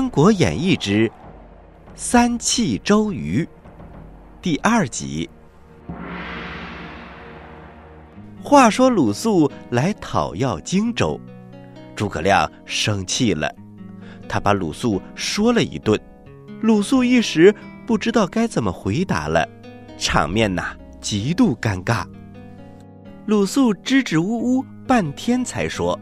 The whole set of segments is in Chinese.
国演义之三气周瑜》第2集。话说鲁肃来讨要荆州，诸葛亮生气了，他把鲁肃说了一顿。鲁肃一时不知道该怎么回答了，场面极度尴尬。鲁肃支支吾吾半天才说：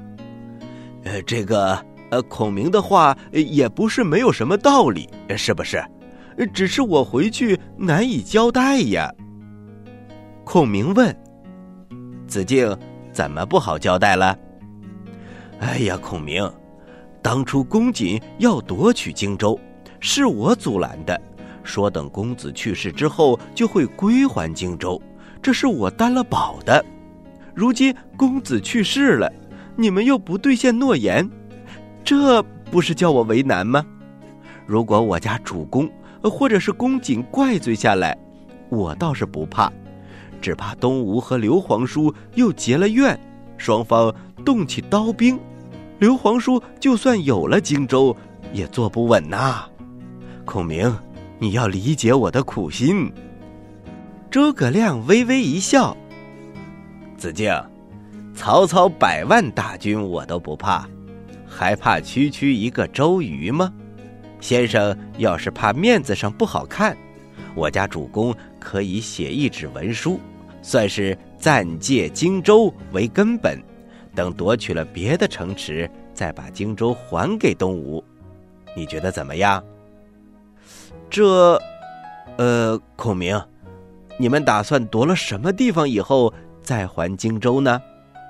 孔明的话也不是没有什么道理，是不是？只是我回去难以交代呀。孔明问：子敬怎么不好交代了？哎呀，孔明，当初公瑾要夺取荆州，是我阻拦的，说等公子去世之后就会归还荆州，这是我担了保的。如今公子去世了，你们又不兑现诺言，这不是叫我为难吗？如果我家主公或者是公瑾怪罪下来，我倒是不怕，只怕东吴和刘皇叔又结了怨，双方动起刀兵，刘皇叔就算有了荆州也坐不稳呐。孔明，你要理解我的苦心。诸葛亮微微一笑：子敬，曹操100万大军我都不怕，还怕区区一个周瑜吗？先生要是怕面子上不好看，我家主公可以写一纸文书，算是暂借荆州为根本，等夺取了别的城池，再把荆州还给东吴，你觉得怎么样？孔明，你们打算夺了什么地方以后再还荆州呢？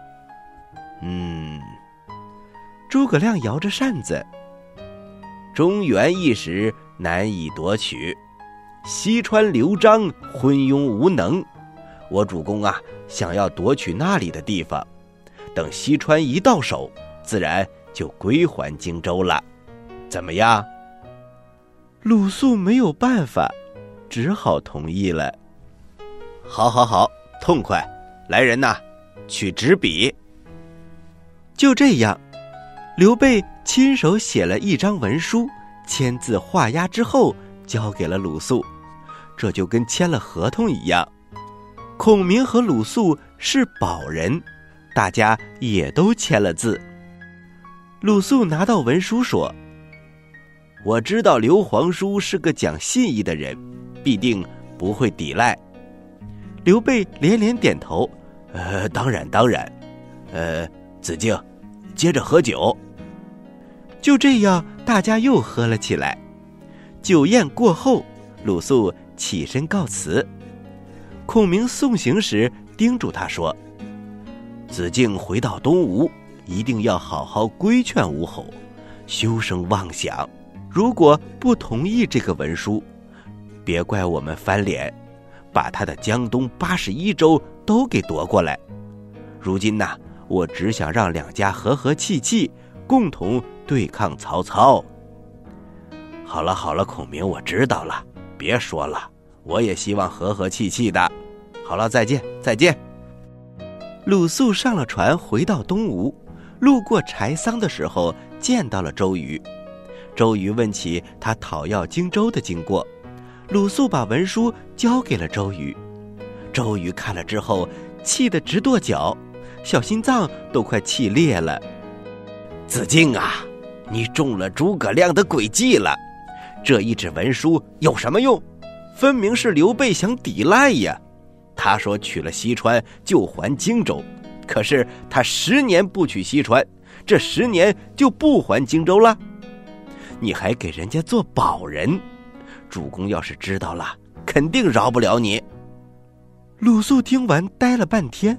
诸葛亮摇着扇子：中原一时难以夺取，西川刘璋昏庸无能，我主公想要夺取那里的地方，等西川一到手，自然就归还荆州了，怎么样？鲁肃没有办法，只好同意了。好，痛快，来人取纸笔。就这样，刘备亲手写了一张文书，签字画押之后交给了鲁肃，这就跟签了合同一样。孔明和鲁肃是保人，大家也都签了字。鲁肃拿到文书说：我知道刘皇叔是个讲信义的人，必定不会抵赖。刘备连连点头：当然。子敬，接着喝酒。就这样，大家又喝了起来。酒宴过后，鲁肃起身告辞。孔明送行时叮嘱他说：子敬回到东吴，一定要好好规劝吴侯，休生妄想。如果不同意这个文书，别怪我们翻脸，把他的江东81州都给夺过来。如今我只想让两家和和气气，共同对抗曹操。好了，孔明，我知道了，别说了，我也希望和和气气的。好了，再见。鲁肃上了船回到东吴，路过柴桑的时候见到了周瑜。周瑜问起他讨要荆州的经过，鲁肃把文书交给了周瑜。周瑜看了之后气得直跺脚，小心脏都快气裂了。子敬你中了诸葛亮的诡计了，这一纸文书有什么用？分明是刘备想抵赖呀。他说取了西川就还荆州，可是他10年不取西川，这10年就不还荆州了。你还给人家做保人，主公要是知道了，肯定饶不了你。鲁肃听完呆了半天，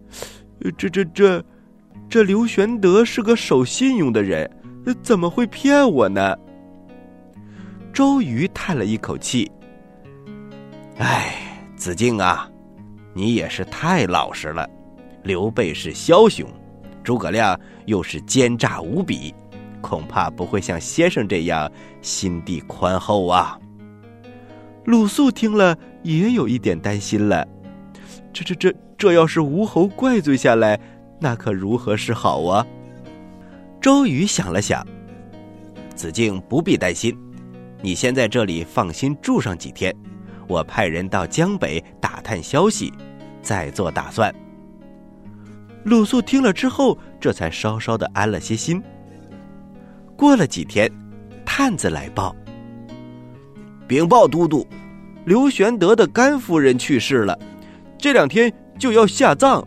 这刘玄德是个守信用的人，怎么会骗我呢？周瑜叹了一口气：子敬你也是太老实了。刘备是枭雄，诸葛亮又是奸诈无比，恐怕不会像先生这样心地宽厚啊。鲁肃听了也有一点担心了，这要是吴侯怪罪下来，那可如何是好啊？周瑜想了想： 子敬不必担心，你先在这里放心住上几天，我派人到江北打探消息，再做打算。”鲁肃听了之后，这才稍稍的安了些心。过了几天，探子来报：“禀报都督，刘玄德的甘夫人去世了，这2天就要下葬。”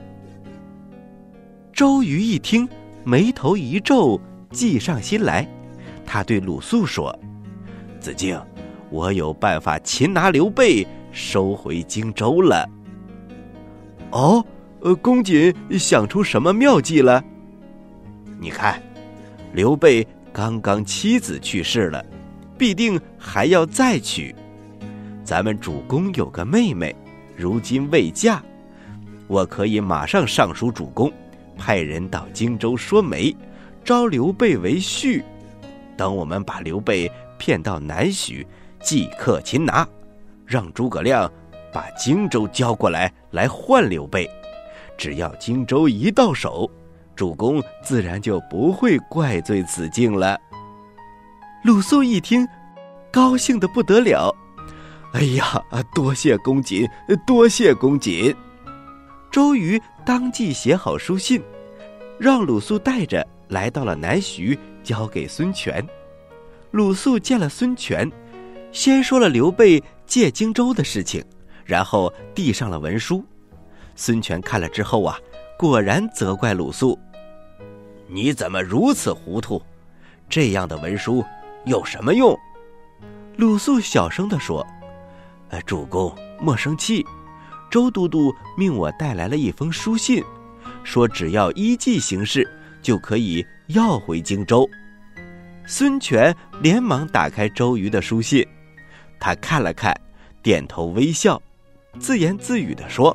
周瑜一听，眉头一皱，计上心来。他对鲁肃说：“子敬，我有办法擒拿刘备，收回荆州了。”“哦，公瑾想出什么妙计了？”“你看，刘备刚刚妻子去世了，必定还要再娶。咱们主公有个妹妹，如今未嫁，我可以马上上书主公，派人到荆州说媒，招刘备为婿。等我们把刘备骗到南许，即刻擒拿，让诸葛亮把荆州交过来换刘备。只要荆州一到手，主公自然就不会怪罪子敬了。”鲁肃一听，高兴得不得了：“哎呀，多谢公瑾，多谢公瑾！”周瑜当即写好书信，让鲁肃带着来到了南徐，交给孙权。鲁肃见了孙权，先说了刘备借荆州的事情，然后递上了文书。孙权看了之后果然责怪鲁肃：“你怎么如此糊涂？这样的文书有什么用？”鲁肃小声地说：“主公莫生气，周都督命我带来了一封书信，说只要依计行事，就可以要回荆州。”孙权连忙打开周瑜的书信，他看了看，点头微笑，自言自语地说：“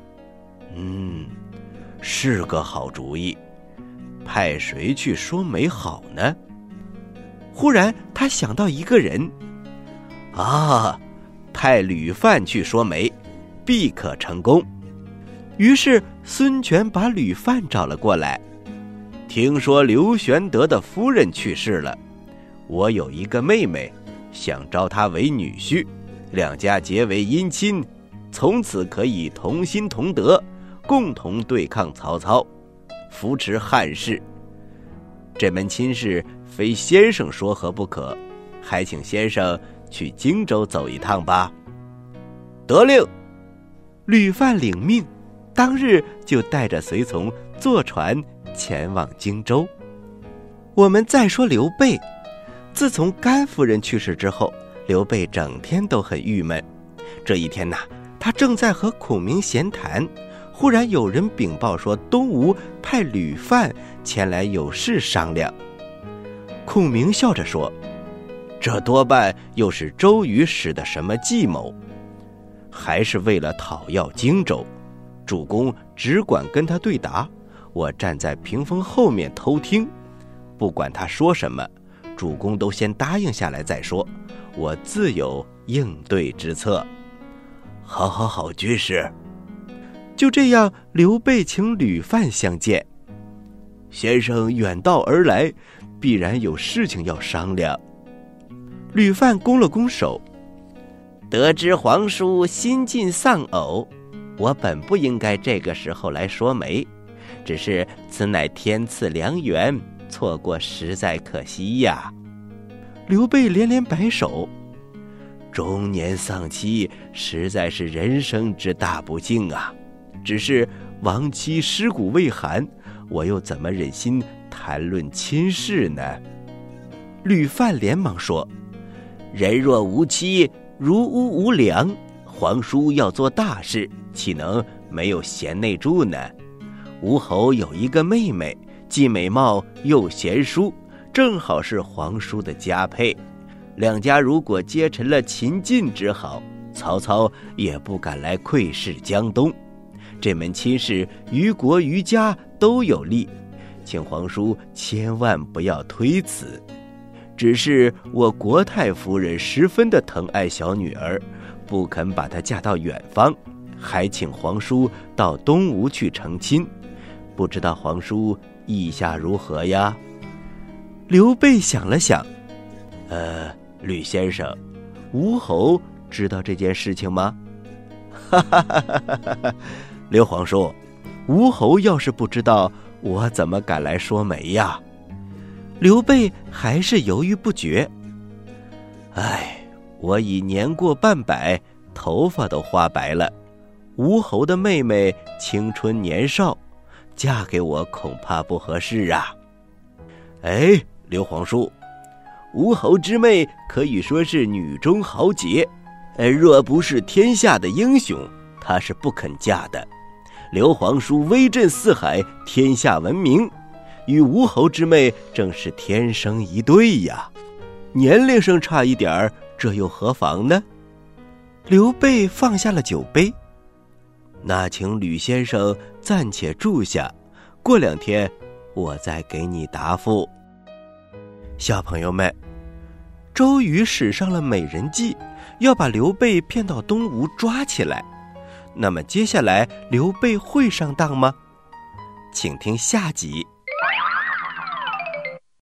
是个好主意，派谁去说媒好呢？”忽然他想到一个人，派吕范去说媒，必可成功。于是孙权把吕范找了过来：“听说刘玄德的夫人去世了，我有一个妹妹，想招她为女婿，2家结为姻亲，从此可以同心同德，共同对抗曹操，扶持汉室。这门亲事非先生说和不可，还请先生去荆州走一趟吧。”得令。吕范领命，当日就带着随从坐船前往荆州。我们再说刘备，自从甘夫人去世之后，刘备整天都很郁闷。这一天他正在和孔明闲谈，忽然有人禀报说东吴派吕范前来有事商量。孔明笑着说：“这多半又是周瑜使的什么计谋，还是为了讨要荆州。主公只管跟他对答，我站在屏风后面偷听，不管他说什么，主公都先答应下来再说，我自有应对之策。”“好，军师。”就这样，刘备请吕范相见。“先生远道而来，必然有事情要商量。”吕范拱了拱手：“得知皇叔新晋丧偶，我本不应该这个时候来说媒，只是此乃天赐良缘，错过实在可惜呀。”刘备连连摆手：“中年丧妻，实在是人生之大不幸啊！只是亡妻尸骨未寒，我又怎么忍心谈论亲事呢？”吕范连忙说：“人若无妻，如屋无粮，皇叔要做大事，岂能没有贤内助呢？吴侯有一个妹妹，既美貌又贤淑，正好是皇叔的佳配。2家如果结成了秦晋之好，曹操也不敢来窥视江东。这门亲事于国于家都有利，请皇叔千万不要推辞。只是我国太夫人十分的疼爱小女儿，不肯把她嫁到远方，还请皇叔到东吴去成亲，不知道皇叔意下如何呀？”刘备想了想， 吕先生，吴侯知道这件事情吗？哈哈哈哈哈哈！刘皇叔，吴侯要是不知道，我怎么敢来说媒呀？刘备还是犹豫不决。我已年过半百，头发都花白了，吴侯的妹妹青春年少，嫁给我恐怕不合适啊。刘皇叔，吴侯之妹可以说是女中豪杰，若不是天下的英雄，她是不肯嫁的。刘皇叔威震四海，天下闻名，与吴侯之妹正是天生一对呀。年龄上差一点儿，这又何妨呢？刘备放下了酒杯，那请吕先生暂且住下，过2天我再给你答复。小朋友们，周瑜使上了美人计，要把刘备骗到东吴抓起来。那么接下来刘备会上当吗？请听下集。